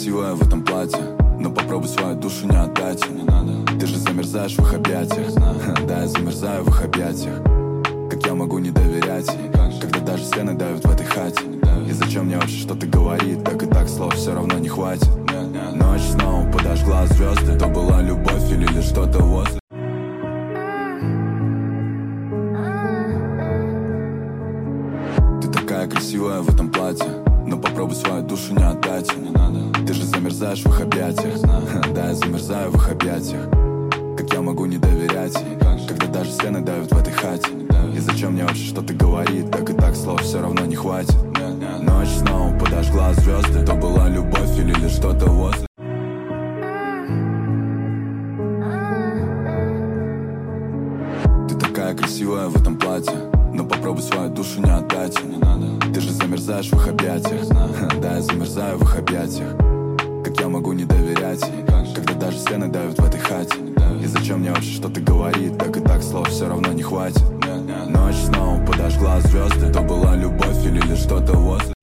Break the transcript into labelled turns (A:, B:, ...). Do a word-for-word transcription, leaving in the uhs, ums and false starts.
A: красивая в этом платье, но попробуй свою душу не отдать. Не надо. Ты же замерзаешь в их объятиях. Да, я замерзаю в их объятиях. Как я могу не доверять ей, когда даже стены давят в этой хате? И зачем мне вообще что-то говорит? Так и так слов все равно не хватит. Ночь снова подожгла звезды. То была любовь или лишь что-то возле. Ты такая красивая в этом платье, но попробуй свою душу не отдать. Не надо. Ты же замерзаешь в их объятиях. Да, я замерзаю в их объятиях. Как я могу не доверять ей, когда даже стены давят в этой хате? И зачем мне вообще что-то говорит? Так и так слов все равно не хватит. Ночь снова подожгла звезды. То была любовь или лишь что-то возле. Ты такая красивая в этом платье, но попробуй свою душу не отдать. Не надо. Ты же замерзаешь в их объятиях. Да, я замерзаю в их объятиях. Как я могу не доверять ей, когда даже стены давят в этой хате? И зачем мне вообще что-то говорит? Так и так слов все равно не хватит. Ночь снова подожгла звезды. То была любовь или лишь что-то возле.